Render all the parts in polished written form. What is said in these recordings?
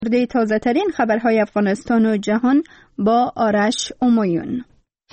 تازه ترین خبرهای افغانستان و جهان با آرش امایون.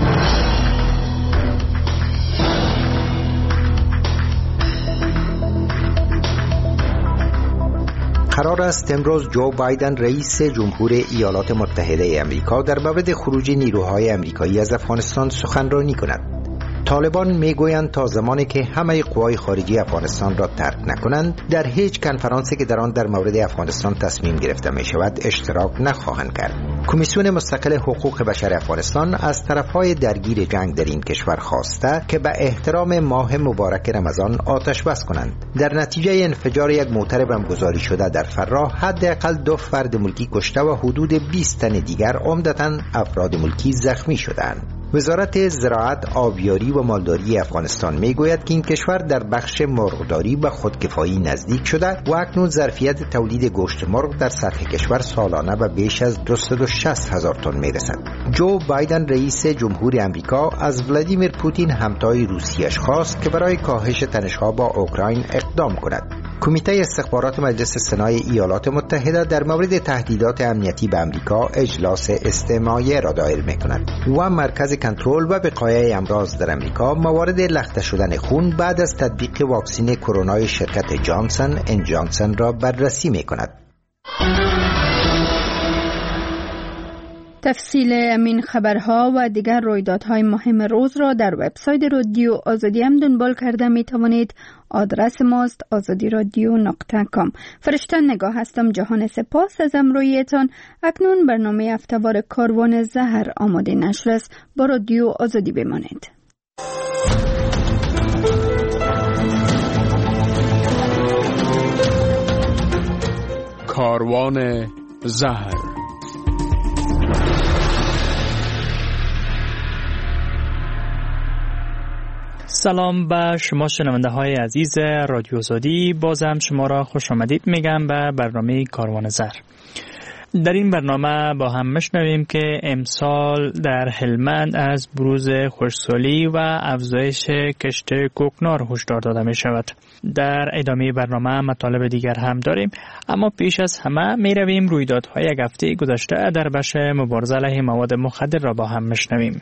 قرار است امروز جو بایدن رئیس جمهور ایالات متحده امریکا در مورد خروج نیروهای امریکایی از افغانستان سخنرانی کند. طالبان میگویند تا زمانی که همه قوای خارجی افغانستان را ترک نکنند در هیچ کنفرانسی که در آن در مورد افغانستان تصمیم گرفته می شود اشتراک نخواهند کرد. کمیسیون مستقل حقوق بشر افغانستان از طرفهای درگیر جنگ در این کشور خواسته که به احترام ماه مبارک رمضان آتش بس کنند. در نتیجه انفجار یک موتر بمبگذاری شده در فراه حداقل 2 فرد ملکی کشته و حدود 20 تن دیگر عمدتاً افراد ملکی زخمی شدند. وزارت زراعت، آبیاری و مالداری افغانستان میگوید که این کشور در بخش مرغداری به خودکفایی نزدیک شده و اکنون ظرفیت تولید گوشت مرغ در سطح کشور سالانه به بیش از 260,000 تن میرسد. جو بایدن رئیس جمهور امریکا از ولادیمیر پوتین همتای روسیه‌اش خواست که برای کاهش تنش‌ها با اوکراین اقدام کند. کمیته استخبارات مجلس سنای ایالات متحده در مورد تهدیدات امنیتی به امریکا اجلاس استماعی را دایر می‌کند و مرکز کنترل و وقایع امراض در امریکا موارد لخته شدن خون بعد از تطبیق واکسن کرونا شرکت جانسن اند جانسن را بررسی می‌کند. تفصیل این خبرها و دیگر رویدادهای مهم روز را در وبسایت رادیو آزادی هم دنبال کرده می توانید. آدرس ماست azadiradio.com. فرشته نگاه هستم. جهان سپاس از همراهیتان. اکنون برنامه هفته‌وار کاروان زهر آماده نشر است. با رادیو آزادی بمانید. کاروان زهر. سلام به شما شنونده های عزیز رادیو آزادی. بازم شما را خوش آمدید میگم به برنامه کاروان زهر. در این برنامه با هم مشنویم که امسال در هلمند از بروز خشکسالی و افزایش کشت کوکنار هشدار داده می شود. در ادامه برنامه مطالب دیگر هم داریم، اما پیش از همه می رویم رویدادهای یک هفته گذشته در بخش مبارزه علیه مواد مخدر را با هم مشنویم.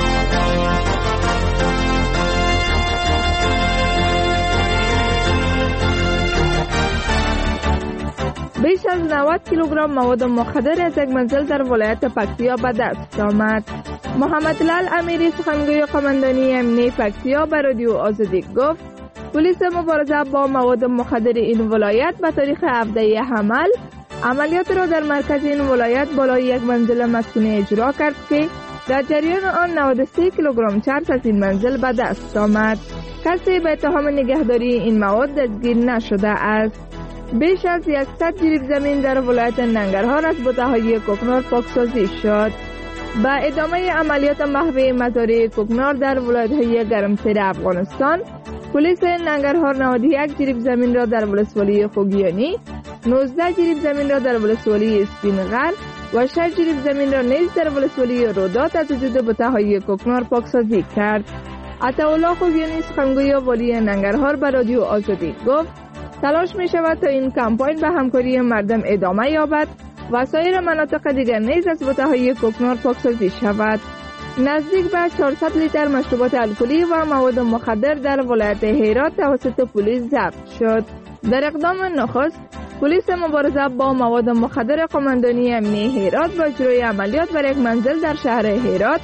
بیش از 90 کیلوگرم مواد مخدر از یک منزل در ولایت پکتیا به دست آمد. محمد لال امیری سخنگوی قماندانی امنیتی پکتیا به رادیو آزادی گفت پلیس مبارزه با مواد مخدر این ولایت به تاریخ 17 حمل عملیات را در مرکز این ولایت بالای یک منزل مسکونی اجرا کرد که در جریان آن 93 کیلوگرم چرس از این منزل به دست آمد. کسی به اتهام نگهداری این مواد دستگیر نشده است. بیش از 100 جریب زمین در ولایت ننگرهار از بوته‌های کوکنار پاکسازی شد. با ادامه عملیات محو مزارع کوکنار در ولایت‌های گرمسیر افغانستان، پلیس ننگرهار 91 جریب زمین را در ولسوالی خوگیانی، 19 جریب زمین را در ولسوالی اسپینغر و 6 جریب زمین را نیز در ولسوالی رودات از وجود بوته‌های کوکنار پاکسازی کرد. عطاالله خوگیانی سخنگوی والی ننگرهار به رادیو آزادی گفت تلاش می شود تا این کمپاین به همکاری مردم ادامه یابد و سایر مناطق دیگر نیز از بوته‌های کوکنار پاکسازی شود. نزدیک به 400 لیتر مشروبات الکلی و مواد مخدر در ولایت هرات توسط پلیس ضبط شد. در اقدام نخست، پلیس مبارزه با مواد مخدر قماندانی امنیتی هرات با اجرای عملیات بر یک منزل در شهر هرات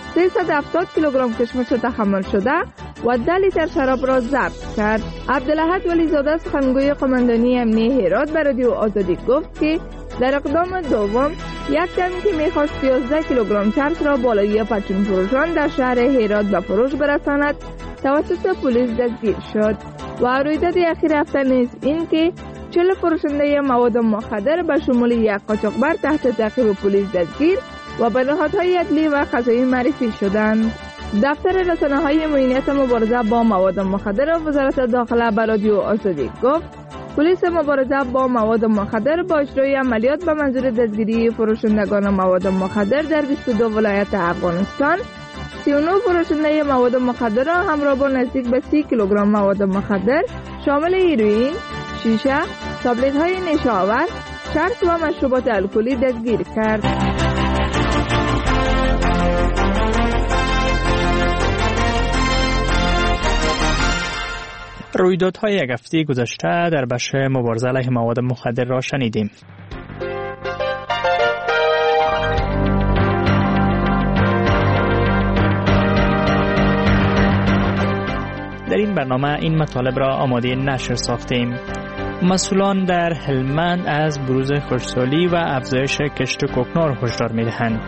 370 کیلوگرم کشمش تحمل شده و 10 لیتر شراب را ضبط کرد. عبدالاحد ولیزاده سخنگوی قماندانی امنیتی هرات به رادیو آزادی گفت که در اقدام دوم یک تن که می‌خواست 11 کیلوگرم چرس را بالای پرچم فروشان در شهر هرات به فروش برساند توسط پلیس دستگیر شد و رویداد اخیر هفته نیز این که 40 فروشنده مواد مخدر به شمول یک قاچاقبر تحت تعقیب پلیس دستگیر و به نهادهای عدلی و قضایی معرفی شدند. دفتر رسانه‌های معینیت مبارزه با مواد مخدر وزارت داخله به رادیو آزادی گفت پلیس مبارزه با مواد مخدر با اجرای عملیات به منظور دستگیری فروشندگان مواد مخدر در 22 ولایت افغانستان 39 فروشنده مواد مخدر را همراه با نزدیک به 30 کیلوگرم مواد مخدر شامل هیروئین، شیشه، تابلت‌های نشاور، چرس و مشروبات الکلی دستگیر کرد. رویدادهای یک هفته گذشته در بخش مبارزه علیه مواد مخدر را شنیدیم. در این برنامه این مطالب را آماده نشر ساختیم. مسئولان در هلمند از بروز خشکسالی و افزایش کشت کوکنار هشدار می‌دهند.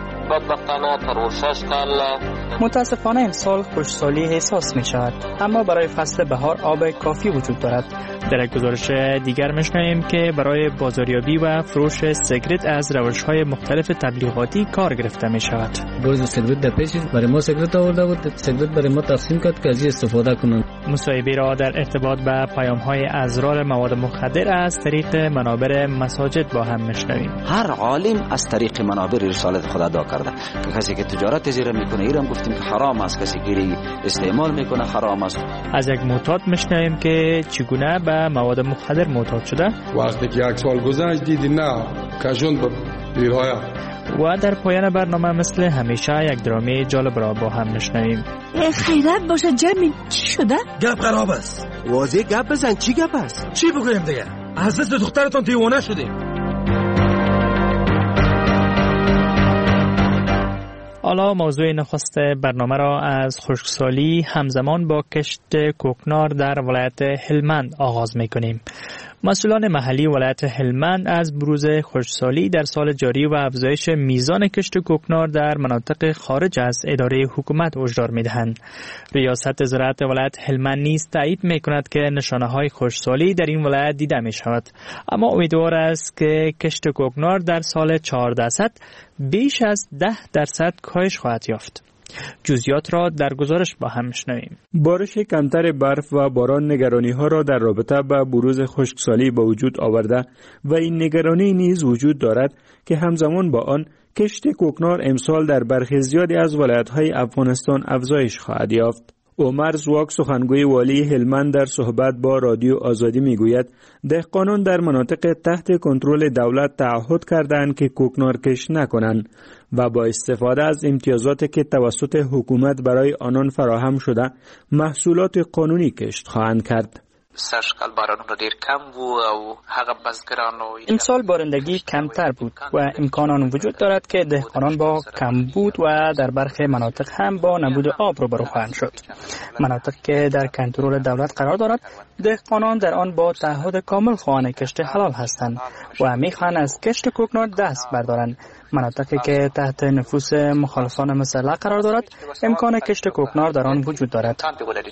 متاسفانه امسال خشکسالی احساس می شود، اما برای فصل بهار آب کافی وجود دارد. در یک گزارش دیگر می‌شنویم که برای بازاریابی و فروش سیگرت از روش‌های مختلف تبلیغاتی کار گرفته می شود. بروز سیگرت در پیش برای ما سیگرت آورده بود، سیگرت برای ما تقسیم کرد که از استفاده کنند. مصاحبه را در ارتباط به پیام‌های اضرار مواد مخدر از طریق منابر مساجد با هم می‌شنویم. هر عالم از طریق منابر رسالت خدا ادا کرده که کسی که تجارت زیر میکنه ایرم گفتیم که حرام است، کسی که استعمال میکنه حرام است. از یک معتاد می‌شنویم که چگونه به مواد مخدر معتاد شده. وقتی که یک سال گذشت دیدی نه کشون به بیرهای. و در پایان برنامه مثل همیشه یک درامه جالب را با هم می‌شنویم. خیرت باشه جمعی چی شده؟ گپ خراب است. واضح گپ بزن. چی گپ است؟ چی بگویم دیگه؟ از دست دخترتون دیوانه شدیم. حالا موضوع نخست برنامه را از خشکسالی همزمان با کشت کوکنار در ولایت هلمند آغاز می‌کنیم. مسئولان محلی ولایت هلمند از بروز خشکسالی در سال جاری و افزایش میزان کشت کوکنار در مناطق خارج از اداره حکومت هشدار می‌دهند. ریاست زراعت ولایت هلمند نیز تایید می‌کند که نشانه‌های خشکسالی در این ولایت دیده می‌شود، اما امیدوار است که کشت کوکنار در سال 1400 بیش از 10% کاهش خواهد یافت. جزئیات را در گزارش با هم می‌شنویم. بارش کمتر برف و باران نگرانی‌ها را در رابطه با بروز خشکسالی به وجود آورده و این نگرانی نیز وجود دارد که همزمان با آن کشت کوکنار امسال در برخی زیادی از ولایت‌های افغانستان افزایش خواهد یافت. عمر زواک سخنگوی والی هلمند در صحبت با رادیو آزادی میگوید دهقانان در مناطق تحت کنترل دولت تعهد کردند که کوکنار کشت نکنند و با استفاده از امتیازاتی که توسط حکومت برای آنان فراهم شده محصولات قانونی کشت خواهند کرد. سرشکل بارانونه ډیر کم و او هغه بزګرانو امسال بارندگی کمتر بود و امکان آن وجود دارد که دهقانان با کمبود و در برخی مناطق هم با نبود آب روبرو خواهند شد. مناطق که در کنترل دولت قرار دارد دهقانان در آن با تعهد کامل خواهان کشت حلال هستند و میخواهند از کشت کوکنار دست بردارند. مناطقی که تحت نفوذ مخالفان مسلح قرار دارد امکان کشت کوکنار در آن وجود دارد.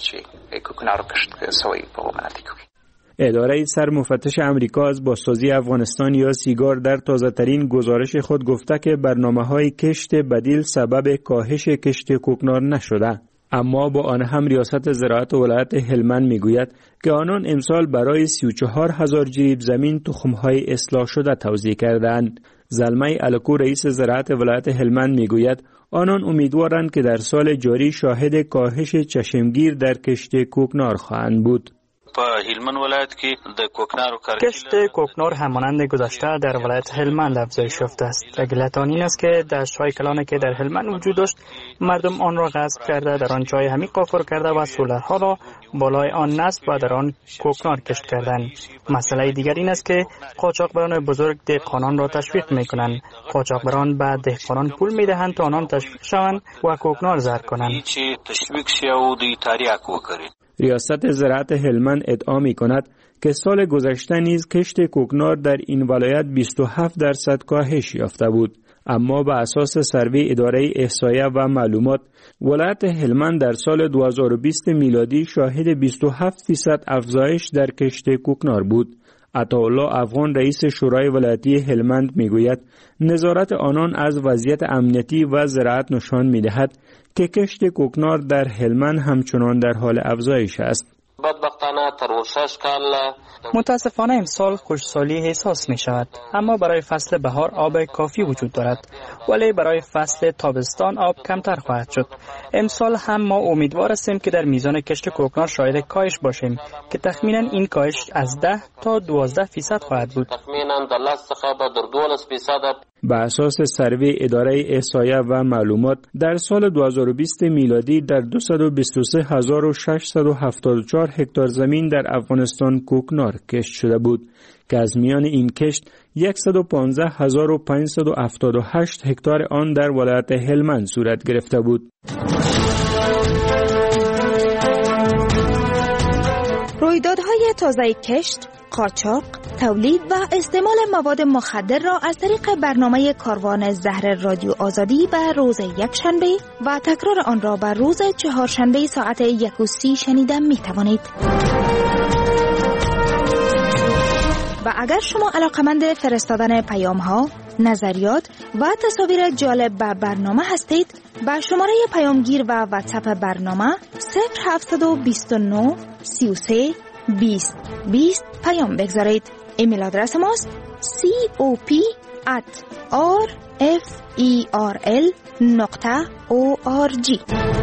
اداره سرمفتش امریکا از بازسازی افغانستان یا سیگار در تازه‌ترین گزارش خود گفته که برنامه‌های کشت بدیل سبب کاهش کشت کوکنار نشده. اما با آن هم ریاست زراعت ولایت هلمند میگوید که آنان امسال برای 34,000 جریب زمین تخم‌های اصلاح شده توزیع کردند. زلمه الکو رئیس زراعت ولایت هلمند میگوید آنان امیدوارند که در سال جاری شاهد کاهش چشمگیر در کشت کوکنار خواهند بود. کشت کوکنار همانند گذشته در ولایت هلمند افزایش یافته است. علت آن این است که دشت‌های کلانی که در هلمند وجود داشت مردم آن را غصب کرده در آن جای همی قافر کرده و سولرها را بالای آن نصب و در آن کوکنار کشت کردند. مسئله دیگر این است که قاچاقبران بزرگ دهقانان را تشویق می‌کنند. قاچاقبران به دهقانان پول می‌دهند تا آنان تشویق شوند و کوکنار زرع کنند. ریاست زراعت هلمند ادعا می‌کند که سال گذشته نیز کشت کوکنار در این ولایت 27% کاهش یافته بود، اما به اساس سروی اداره احصایه و معلومات ولایت هلمند در سال 2020 میلادی شاهد 27% افزایش در کشت کوکنار بود. عطاالله افغان رئیس شورای ولایتی هلمند میگوید نظارت آنان از وضعیت امنیتی و زراعت نشان میدهد که کشت کوکنار در هلمند همچنان در حال افزایش است. بدبختانه تا 6 کال. متاسفانه امسال خشکسالی احساس می شود، اما برای فصل بهار آب کافی وجود دارد، ولی برای فصل تابستان آب کمتر خواهد شد. امسال هم ما امیدوار هستیم که در میزان کشت کوکنار شاهد کاهش باشیم که تخمینا این کاهش از 10 تا 12% خواهد بود. تخمینا د 10 څخه به در 12%. به اساس سروی اداره احصایه و معلومات در سال 2020 میلادی در 223674 هکتار زمین در افغانستان کوکنار کشت شده بود که از میان این کشت 115578 هکتار آن در ولایت هلمند صورت گرفته بود. رویدادهای تازه کشت، قاچاق، تولید و استعمال مواد مخدر را از طریق برنامه کاروان زهر رادیو آزادی به روز یکشنبه و تکرار آن را به روز چهارشنبه ساعت 1:30 شنیده می توانید. و اگر شما علاقمند فرستادن پیام ها، نظریات و تصاویر جالب به برنامه هستید، با شماره پیامگیر و واتساپ برنامه 0729 33 20 20 پیام بگذارید. ایمیل آدرس ماست cop@rferl.org.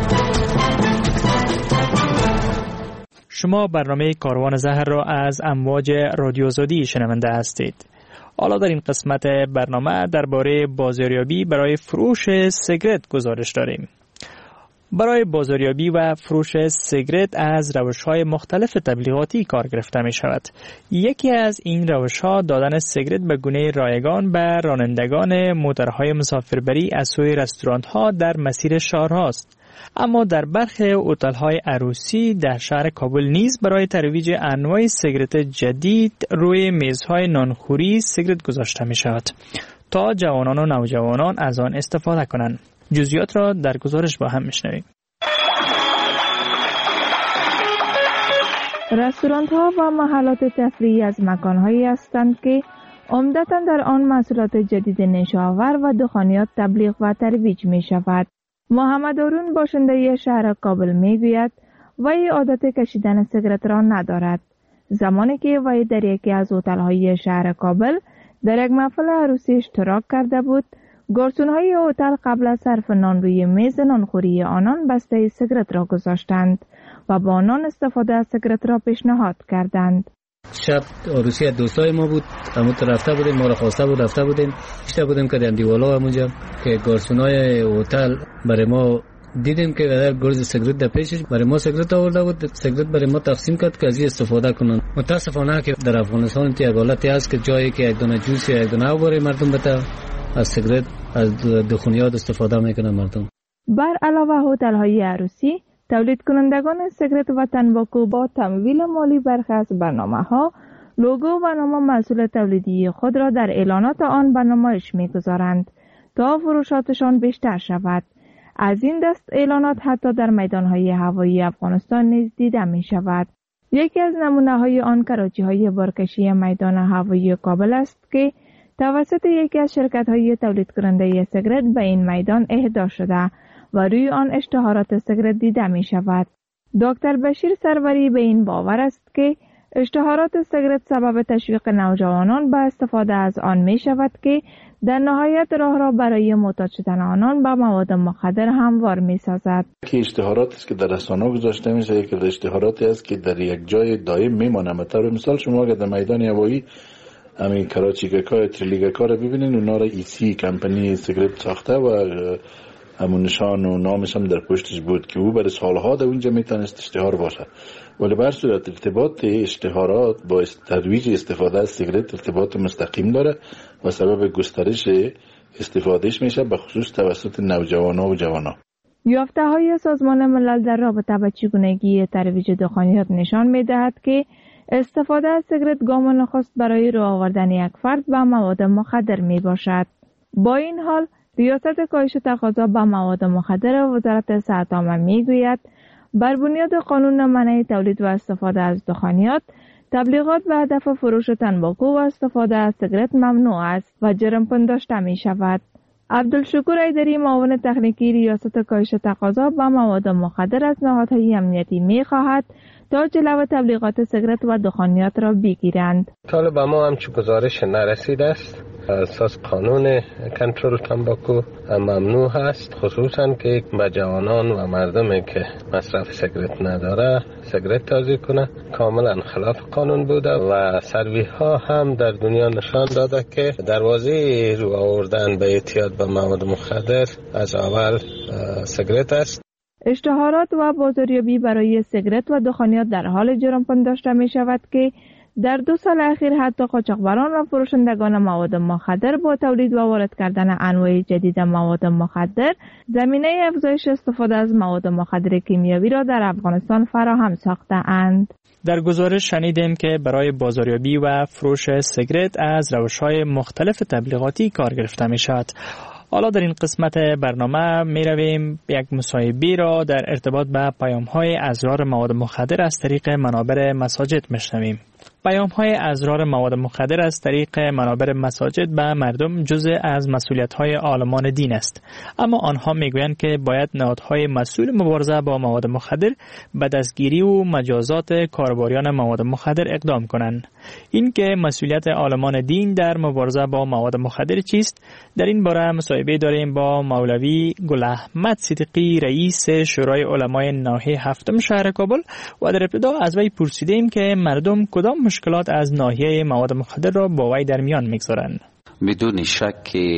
شما برنامه کاروان زهر را از امواج رادیو آزادی شنونده هستید. حالا در این قسمت برنامه درباره بازاریابی برای فروش سیگرت گزارش داریم. برای بازاریابی و فروش سیگرت از روش‌های مختلف تبلیغاتی کار گرفته می شود. یکی از این روش‌ها دادن سیگرت به گونه رایگان به رانندگان موتورهای مسافربری از سوی رستوران‌ها در مسیر شهرهاست. اما در برخی هتل‌های عروسی در شهر کابل نیز برای ترویج انواع سیگرت جدید روی میزهای نانخوری سیگرت گذاشته می شود تا جوانان و نوجوانان از آن استفاده کنند. جزئیات را در گزارش با هم میشنویم. رستوران‌ها و محلات تفریحی از مکان‌هایی هستند که عمدتاً در آن محصولات جدید نشاور و دخانیات تبلیغ و ترویج می‌شود. محمد هارون باشنده شهر کابل میگوید وی عادت کشیدن سیگرت را ندارد. زمانی که وی در یکی از هتل‌های شهر کابل در یک محفل عروسی اشتراک کرده بود، گارسون‌های هتل قبل از صرف نان روی میز نانخوری آنان بسته سیگرت را گذاشتند و با آنان استفاده از سیگرت را پیشنهاد کردند. شب عروسی دوستای ما بود، همون رفته بودیم، ما را خواسته بود رفته بودیم، اشته بودیم که در دیوالا همونجا که گارسونای هتل برای ما دیدیم که در گرز سیگرت در پیشش برای ما سیگرت آورده بود، سیگرت برای ما تقسیم کرد که از این استفاده کنن. متاسفانه که در افغانستان یک حالتی است که جایی که یک دانه جوس یا یک دانه آب برای مردم بده، از سیگرت از دخانیات استفاده میکنن مردم. بر علاوه هتل‌های عروسی، تولید کنندگان سیگرت و تنباکو با تمویل مالی برخی از برنامه‌ها لوگو و نام محصول تولیدی خود را در اعلانات آن به نمایش می‌گذارند تا فروشاتشان بیشتر شود. از این دست اعلانات حتی در میدان‌های هوایی افغانستان نیز دیده می‌شود. یکی از نمونه‌های آن کراچی‌های بارکشی میدان هوایی کابل است که توسط یکی از شرکت‌های تولید کننده سیگرت به این میدان اهدا شده و روی آن اشتهارات سیگرت دیده می شود. دکتر بشیر سروری به این باور است که اشتهارات سیگرت سبب تشویق نوجوانان به استفاده از آن می شود که در نهایت راه را برای معتاد شدن آنان به مواد مخدر هموار می سازد. که اشتهاراتی است که در رسانه‌ها گذاشته میشه که اشتهاراتی است که در یک جای دائم میمانه. مثلا شما اگر در میدان هوایی همین کراچیگکا تریلیگکا رو ببینین، اونا را ایسی کمپانی سیگرت ساخته و همون نشان و نامش هم در پشتش بود که او برای سالها در اونجا میتونست اشتهار باشه. ولی بر صورت ارتباط اشتهارات با ترویج استفاده از سیگرت ارتباط مستقیم داره و سبب گسترش استفادهش میشه، به خصوص توسط نوجوانان و جوانان. یافته‌های سازمان ملل در رابطه با چگونگی ترویج دخانیات نشان میدهد که استفاده از سیگرت گام نخست برای راه آوردن یک فرد به مواد مخدر می باشد. با این حال ریاست کاهش تقاضا به مواد مخدر وزارت صحت عامه می گوید بر بنیاد قانون منع تولید و استفاده از دخانیات، تبلیغات به هدف فروش تنباکو و استفاده از سیگرت ممنوع است و جرم پنداشته می شود. عبدالشکور ایدری معاون تکنیکی ریاست کاهش تقاضا به مواد مخدر از نهادهای امنیتی می خواهد تا جلو تبلیغات سیگارت و دخانیات را بگیرند. طالب ما همچون گزارش نرسیده است. اساس قانون کنترل تنباکو ممنوع هست، خصوصا که به جوانان و مردمی که مصرف سیگارت نداره سیگارت توزیع کنه کاملا خلاف قانون بوده و سروی ها هم در دنیا نشان داده که دروازه رو آوردن به اعتیاد به مواد مخدر از اول سیگارت است. اشتهارات و بازاریابی برای سیگارت و دخانیات در حال جرم پنداشته می شود که در 2 سال اخیر حتی قاچاقبران و فروشندگان مواد مخدر با تولید و وارد کردن انواع جدید مواد مخدر زمینه افزایش استفاده از مواد مخدر کیمیاوی را در افغانستان فراهم ساخته اند. در گزارش شنیدیم که برای بازاریابی و فروش سیگارت از روش‌های مختلف تبلیغاتی کار گرفته می شود. حالا در این قسمت برنامه می رویم یک مصاحبه را در ارتباط به پیام‌های اضرار مواد مخدر از طریق منابر مساجد میشنویم. پیام‌های اضرار مواد مخدر از طریق منابر مساجد به مردم جزء از مسئولیت‌های عالمان دین است، اما آنها میگویند که باید نهادهای مسئول مبارزه با مواد مخدر به دستگیری و مجازات کاربریان مواد مخدر اقدام کنند. این که مسئولیت عالمان دین در مبارزه با مواد مخدر چیست؟ در این باره مصاحبه داریم با مولوی گل احمد صدیقی رئیس شورای علمای ناحیه هفتم شهر کابل و در ابتدا از وی پرسیدیم که مردم کدام مشکلات از ناحیه مواد مخدر را با وی در میان میگذارند. بدون شک که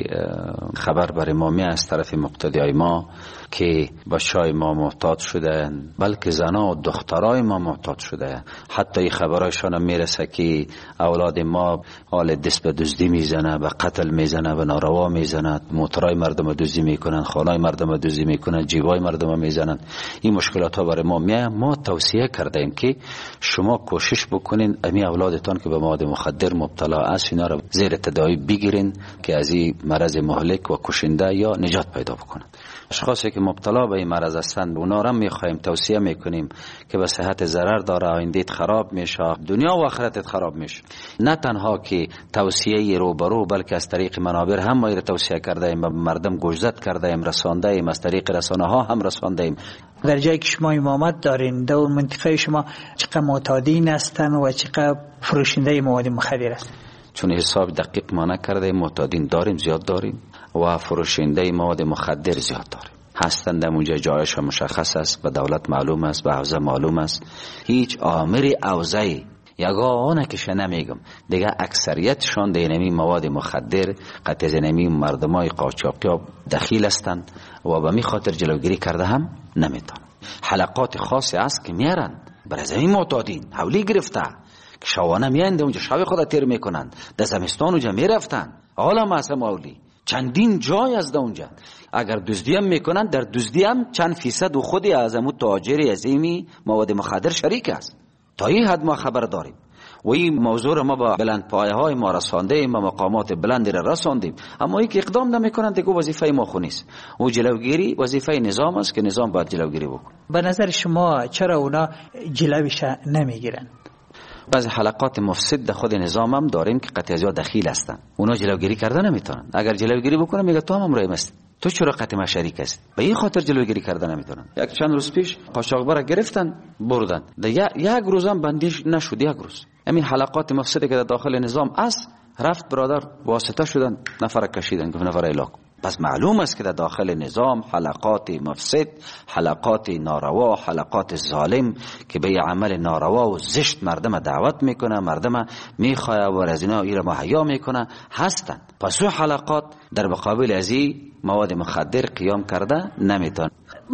خبر بر ما می از طرف مقتدیای ما که بچهای ما محتاط شده، بلکه زنها و دخترای ما محتاط شده. حتی این خبرایشان میرسه که اولاد ما حال دست به دزدی میزنه، به قتل میزنه، به ناروا میزنه، موترای مردم دزدی میکنن، خانای مردم دزدی میکنن، جیبای مردم میزنن. این مشکلات ها برای ما میاد. ما توصیه کردیم که شما کوشش بکنین امی اولادتان که به مواد مخدر مبتلا است اینا را زیر تداوی بگیرین که از این مرض مهلک و کشنده یا نجات پیدا بکنن. اشخاصی که مبتلا به این مرض هستند اونا را میخوایم توصیه میکنیم که به صحت ضرر داره، آیندهت خراب میشه، دنیا و آخرتت خراب میشه. نه تنها که توصیه روبرو بلکه از طریق منابر هم ما را توصیه کرده ایم، به مردم گوشزد کرده ایم، رسانده ایم، از طریق رسانه ها هم رسانده ایم. در جایی که شما امامت دارین در منطقه شما چقدر معتادین هستن و چقدر فروشنده مواد مخدر هستن؟ چون حساب دقیق ما نکرده معتادین داریم، زیاد داریم و فروشنده مواد مخدر زیاد داریم. هستند در اونجا جایش مشخص است، به دولت معلوم است، به حوزه معلوم است. هیچ آمر حوزه یگانه که نمیگم دیگه اکثریتشان در این مواد مخدر قطع زنمی مردمای قاچاقی دخیل هستند و به می خاطر جلوگیری کرده هم نمیتونن. حلقات خاصی است که میارن برای زمین معتادین حولی گرفته که شوانه میاند اونجا شب خود تیر میکنند، در زمستان اونجا میرفتن عالم اصلا مولی چندین جای از اونجا. اگر دزدی هم میکنن در دزدی هم چند فیصد و خودی از امو تاجر عظیمی مواد مخدر شریک است. تا این حد ما خبر داریم و این موضوع را ما با بلند پایه های ما رسانده ایم و مقامات بلندی را رساندیم، اما این که اقدام نمیکنن دیگه وظیفه ما خو نیست. و جلوگیری وظیفه نظام است که نظام باید جلوگیری بکنه. به نظر شما چرا اونا جلویش نمیگیرن؟ بعضی حلقات مفسد در خود نظام هم داریم که قطعی ازیا دخیل هستن، اونا جلوگیری کردن نمیتونن. اگر جلوگیری بکنن میگه تو هم امروی است، تو چرا قطع ما شریک است؟ به این خاطر جلوگیری کردن نمیتونن. یک چند روز پیش قاچاقبر گرفتن بردن، یک روز هم بندیش نشد. یک روز همین حلقات مفسدی که در داخل نظام است رفت برادر واسطه شدن، نفر کشیدن که نفر الاک. پس معلوم است که در داخل نظام حلقات مفسد، حلقات ناروا، حلقات ظالم که به عمل ناروا و زشت مردم دعوت میکنه، مردم میخواه و از اینا ایره محیا میکنه هستند. پس او حلقات در مقابل از این مواد مخدر قیام کرده نمیتون.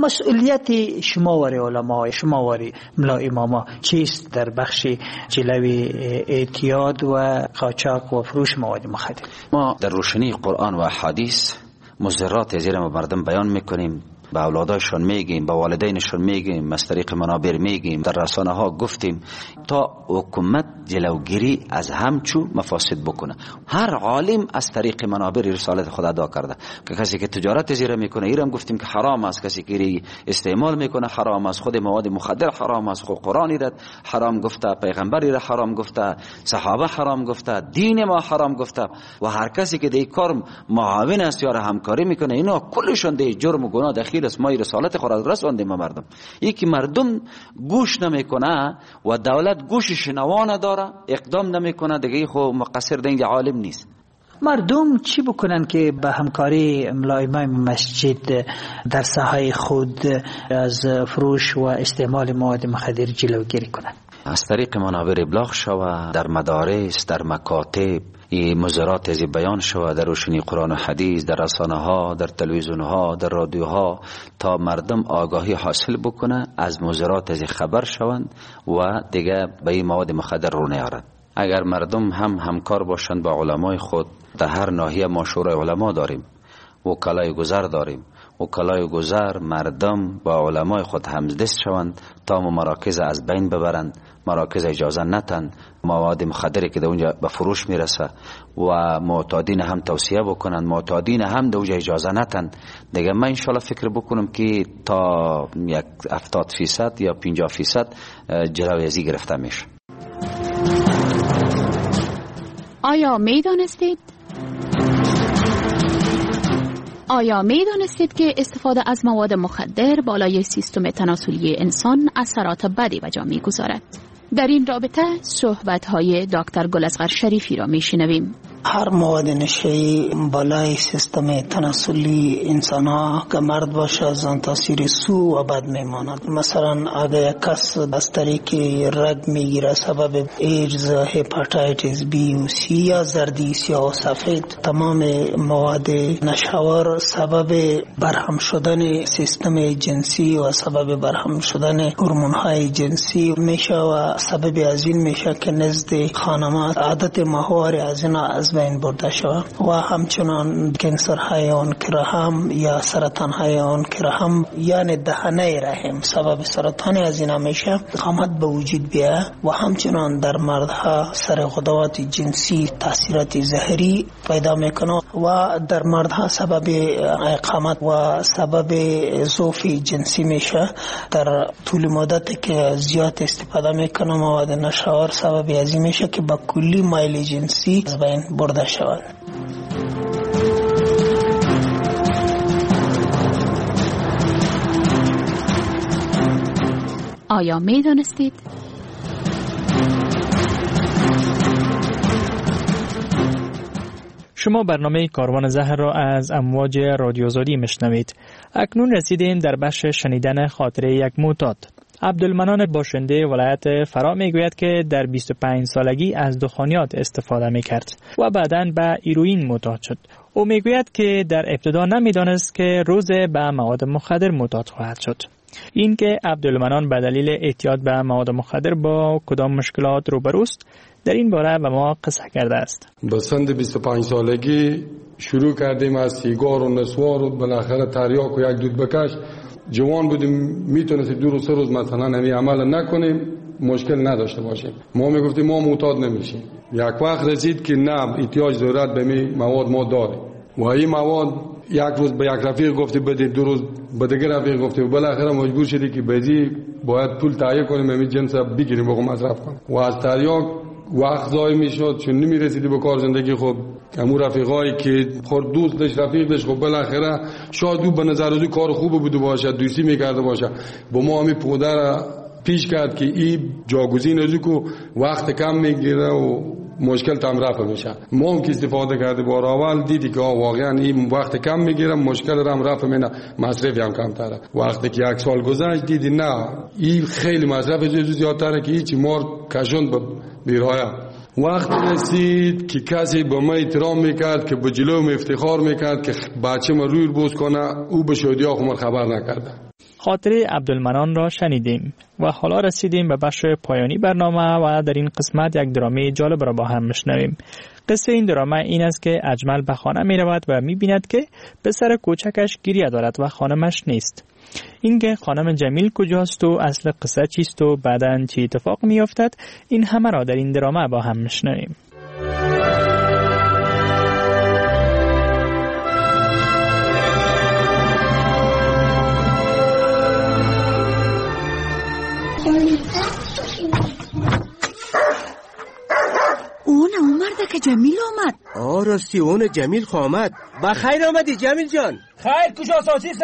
مسئولیت شماوری علماء، شماوری ملا اماما چیست در بخش جلوی اعتیاد و قاچاق و فروش مواد مخدر؟ ما در روشنی قرآن و احادیث مضرات زیر مردم بیان میکنیم، به اولادایشون میگیم، به والدینشون میگیم، از طریق منابر میگیم، در رسانه ها گفتیم تا حکومت جلوگیری از همچو مفاسد بکنه. هر عالم از طریق منابر رسالت خود ادا کرده که کسی که تجارت زیر میکنه ایرم گفتیم که حرام است، کسی که استعمال میکنه حرام است، خود مواد مخدر حرام است، خود قرآنی را حرام گفته، پیغمبری را حرام گفته، صحابه حرام گفته، دین ما حرام گفته و هر کسی که در کار معاون است یا همکاری میکنه اینا کلشون در جرم و گناه دخیل است. ما رسالت خود را رساندیم به مردم. یکی مردم گوش نمیکنه و دولت گوش شنوا نداره، اقدام نمیکنه، دیگه خو مقصر دینگ عالم نیست. مردم چی بکنن که به همکاری امام مسجد در ساحه خود از فروش و استعمال مواد مخدر جلوگیری کنند؟ از طریق منابر ابلاغ شوه، در مدارس، در مکاتب مضرات از بیان شوه، در روشنی قرآن و حدیث، در رسانه ها، در تلویزیون ها، در رادیو ها، تا مردم آگاهی حاصل بکنه، از مضرات از خبر شوند و دیگه به این مواد مخدر رو نیارند. اگر مردم هم همکار باشند با علمای خود، در هر ناحیه ما شورای علما داریم، وکلای گذر داریم، وکلای گذر مردم با علمای خود همدست شوند تا مراکز از بین ببرند، مراکز اجازه نتند، مواد مخدری که در اونجا به فروش میرسه و معتادین هم توصیه بکنند، معتادین هم در اونجا اجازه نتند. دیگه من انشالله فکر بکنم که تا 70% یا 50% جلوی ازی گرفته میشه. آیا میدانستید که استفاده از مواد مخدر بالای سیستم تناسلی انسان اثرات بدی به جا می‌گذارد؟ در این رابطه صحبت‌های دکتر گل‌اصغر شریفی را می‌شنویم. هر مواد نشه‌ای بالای سیستم تناسلی انسان‌ها که مرد باشه از آن تاثیر سو و بد می‌ماند. مثلا اگر یک کس از طریق رگ می‌گیره سبب ایدز، هپاتیتیس بی و سی یا زردی سیاه و سفید، تمام مواد نشوار سبب برهم شدن سیستم جنسی و سبب برهم شدن هورمون‌های جنسی میشه و سبب از این میشه که نزد خانم‌ها عادت ماهواره از اینا از بین برده شود و همچنان کانسرهای آنک رحم یا سرطانهای آنک رحم یعنی دهنه رحم سبب سرطان از اینا میشه، قامت به وجود بیاید و همچنان در مردها سر غدوات جنسی تاثیرات ظاهری پیدا میکنه و در مردها سبب اقامت و سبب ضعف جنسی میشه. در طول مدت که زیاد استفاده میکنه مواد نشوار سبب ازی میشه که با کلی مایل جنسی از بین برده شود. آیا میدانستید؟ شما برنامه کاروان زهر را از امواج رادیو آزادی میشنوید. اکنون رسیدیم در بخش شنیدن خاطره یک معتاد. عبدالمنان باشنده ولایت فرا میگوید که در 25 سالگی از دخانیات استفاده میکرد و بعداً به هیروئین معتاد شد. او میگوید که در ابتدا نمیدانست که روز به مواد مخدر معتاد خواهد شد. این که عبدالمنان به دلیل اعتیاد به مواد مخدر با کدام مشکلات روبروست، در این باره به ما قصه کرده است. به سن 25 سالگی شروع کردیم از سیگار و نسوار و بالاخره تریاک و یک دود بکش. جوان بودیم، میتونستیم 2 روز 3 روز مثلا همین عمل نکنیم، مشکل نداشته باشیم. ما میگفتیم ما معتاد نمیشیم. یک وقت رسید که نه، احتیاج ضرورت به می مواد ما داریم و این مواد یک روز به یک رفیق گفتی بده، 2 روز به دیگر رفیق گفتی و بالاخره مجبور شدی که بزی باید پول تهیه کنیم همین جنس بگیریم بگم مصرف کنیم و از تریاک وقت ضایع میشد چون نمیرسیدی به کار زندگی. خب همون رفیقایی که خود دوست داشت رفیق داشت، خب بالاخره شاید او به نظر از کار خوب بوده باشه، دوستی میکرده باشه، با ما همین پدر پیش کرد که این جاگزین از که وقت کم میگیره و مشکل تام رفع میشه. ما هم که استفاده کرده بار اول دیدی که واقعا این وقت کم میگیره، مشکل هم رفع میشه، مصرف هم کمتره. وقتی که 1 سال گذشت دیدی نه، این خیلی مصرف زیادتره که هیچ مار کشون به بیرایه. وقت رسید که کسی به ما احترام میکرد که به جلوم افتخار میکرد که بچه ما روی بوز کنه، او به شادی آخو خبر نکرده. خاطره عبدالمنان را شنیدیم و حالا رسیدیم به بخش پایانی برنامه و در این قسمت یک درامه جالب را با هم میشنویم. قصه این درامه این است که اجمل به خانه می رود و می بیند که پسر کوچکش گریه دارد و خانمش نیست. اینکه خانم جمیل کجاست و اصل قصه چیست و بعداً چی اتفاق می افتد، این همه را در این درامه با هم میشنویم. اون مرده که جمیل آمد. راستی اون جمیل آمد. بخیر آمدی جمیل جان. خیر کجا ساسیسه؟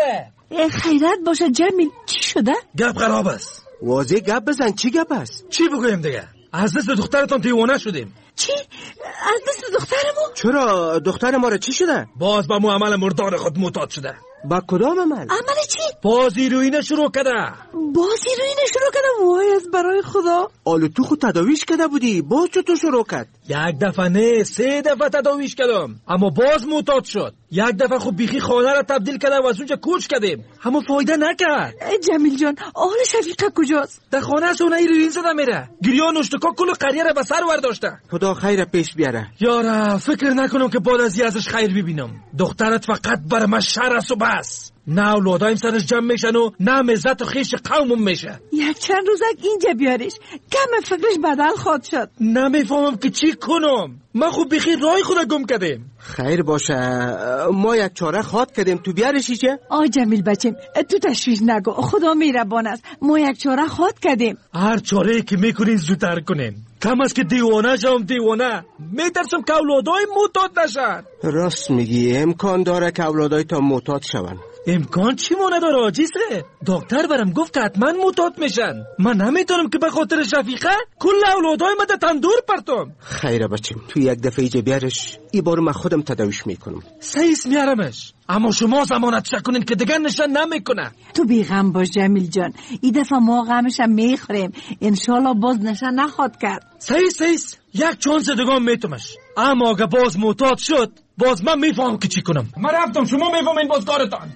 خیرت باشه جمیل، چی شده؟ گپ خراب است. واضح گپ بزن، چی گپ است؟ چی بگویم دیگه؟ از دست دخترتان دیوانه شدیم. چی؟ از دست دخترمو؟ چرا؟ دختر ما را چی شده؟ باز با مو عمل مردار خود معتاد شده. با کدام عمل؟ عمل چی؟ بازی روینه شروع کرده. بازی روینه شروع کرده؟ وای از برای خدا. آلو تو خود تداویش کرده بودی، باز چطور شروع کرد؟ یک دفعه نه 3 دفعه تداویش کردم، اما باز معتاد شد. یک دفعه خب بیخی خانه را تبدیل کرده و از اونجا کوچ کردیم، اما فایده نکرد. جمیل جان، آل شفیقه کجاست؟ در خانه سونه روین زده میره. گریان نشتکا کل قریه را به سر ورداشته. خدا خیر پیش بیاره. یارا فکر نکنم که بعد از ازش خیر ببینم. دخترت فقط بر من شر است و بس. نه اولادایم سرش جمع میشن و نه مزت و خیش قومم میشه. یک چند روزک اینجا بیارش، کم فکرش بدل خود شد. نمیفهمم که چی کنم. ما خوب بخیر رای خود گم کردیم. خیر باشه، ما یک چاره خواد کردیم، تو بیارشی چه؟ جمیل بچم، تو تشویش نگو، خدا میربان است. ما یک چاره خواد کردیم. هر چاره که میکنین زودتر کنین. کم است که دیوانه شم دیوانه. میترسم که اولادای معتاد نشن. راست میگی، امکان داره که اولادای تا معتاد شون. امکان چی مونه داره عاجزه؟ دکتر برام گفت که حتما معتاد میشن. من نمیتونم که به خاطر شفیقه کل اولادای ما در تندور پرتم. خیره بچم، تو یک دفعه ایجا بیارش، این بار من خودم تداویش میکنم. سیس میارمش، اما شما ضمانت کنین که دیگر نشان نمیکنه. تو بیغم باش جمیل جان، این دفعه ما غمش هم میخوریم، انشالله باز نشان نخواد کرد. سیس یک چانس دیگه میتمش، اما اگه باز معتاد شد باز من میفهم که چی کنم. من رفتم، شما میفهمین باز کارتان.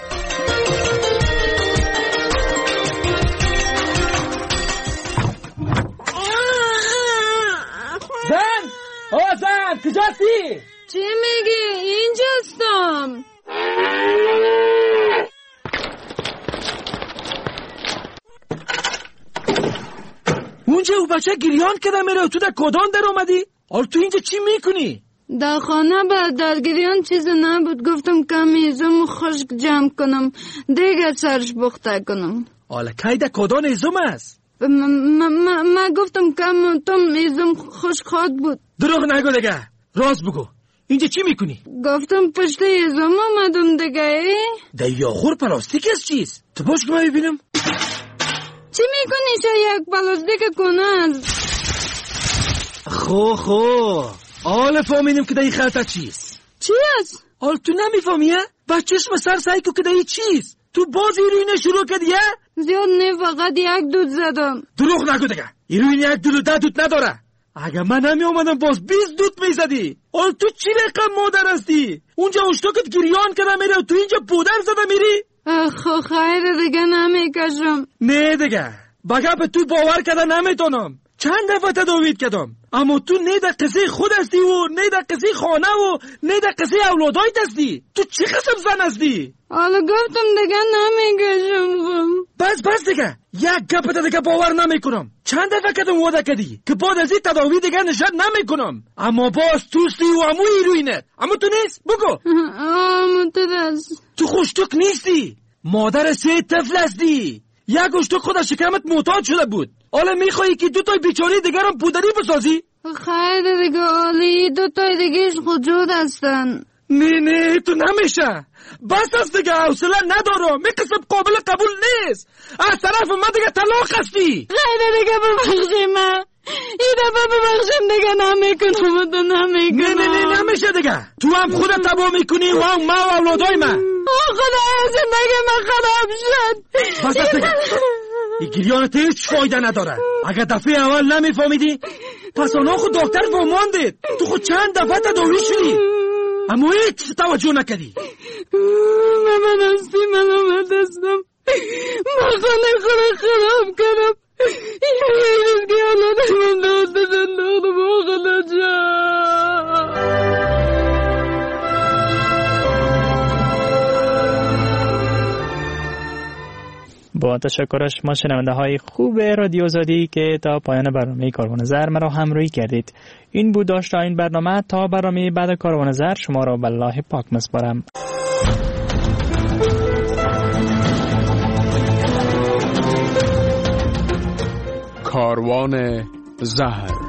زن کجاستی؟ چی میگی؟ اینجاستم. اونجا او بچه گریان کده میره، تو در کدان در اومدی؟ حال تو اینجا چی میکنی؟ در خانه بعد گریان چیز نبود، گفتم کمی ایزم خشک جمع کنم دیگه سرش بخته کنم. حالا کی در کدان ایزم است؟ من گفتم کم تم ایزم خشک خواد بود. دروغ نگو دیگه، راست بگو. اینجا چی میکنی؟ گفتم پشت ایزم آمدم دیگه. در یاخور پلاستیک است چیز؟ تو باش که من ببینم. چی میکنی چه یک پلاستیک کنه؟ خو حالا فهمیدم که در این خلطه چیست. چی است؟ حال تو نمیفهمیه؟ با چشم سر سعی که در این چیست. تو باز ایروینه شروع کردیه؟ زیاد نه، فقط یک دود زدم. دروغ نگو دیگه، ایروین یک دود و 10 دود نداره. اگه من نمی اومدم باز 20 دود میزدی. حال تو چی رقم مادر هستی؟ اونجا اشتاکت گریان کرده میره و تو اینجا پودر زده میری؟ خیر دیگه نمیکشم. نه دیگه، بگه به تو باور کرده نمیتونم. چند دفعه تداویت کردم، اما تو نه در قصه خود هستی و نه در قصه خانه و نه در قصه اولادایت هستی. تو چی قسم زن هستی؟ حالا گفتم دیگه نمیکشم. بس دیگه، یک گپ دیگه باور نمیکنم. چند دفعه کدوم وعده کردی که بعد از این تداوی دیگه نشد نمیکنم، اما باز توستی و امو ایروینت. اما تو نیست؟ بگو. اما تو دست. تو خوشتک نیستی، مادر 3 طفل هستی. یک اشتک خود از شکمت معتاد شده بود، حالا میخوایی که 2 تای بیچاره دیگر هم پودری بسازی؟ خیر دیگه آلی، 2 تای دیگهش خجود هستن. نه تو نمیشه. بس است دیگه، حوصله ندارم. میقسم قابل قبول نیست. از طرف من دیگه طلاق هستی. خیر دیگه ببخشی من، این دفعه ببخشیم دیگه نمیکنم و تو نمیکنم. نه نمیشه دیگه. تو هم خودت تباه میکنی و هم ما و اولادای من. خدا زندگی من خراب شد. بس است دیگه، این گریانت هیچ فایده نداره. اگر دفعه اول نمیفهمیدی پس آنها خود دکتر فهماندید. تو خود چند دفعه تداوی شدی اما هیچ توجه نکردی. من هستی ملامت هستم، من خانه خود خراب کردم. یه روز که حالات من داشت انداختم با خدا جا. با تشکر شما شنونده های خوب رادیو آزادی که تا پایان برنامه کاروان زر مرا همراهی کردید. این بود داشت این برنامه. تا برنامه بعد کاروان زر شما را به الله پاک میسپارم. کاروان زهر.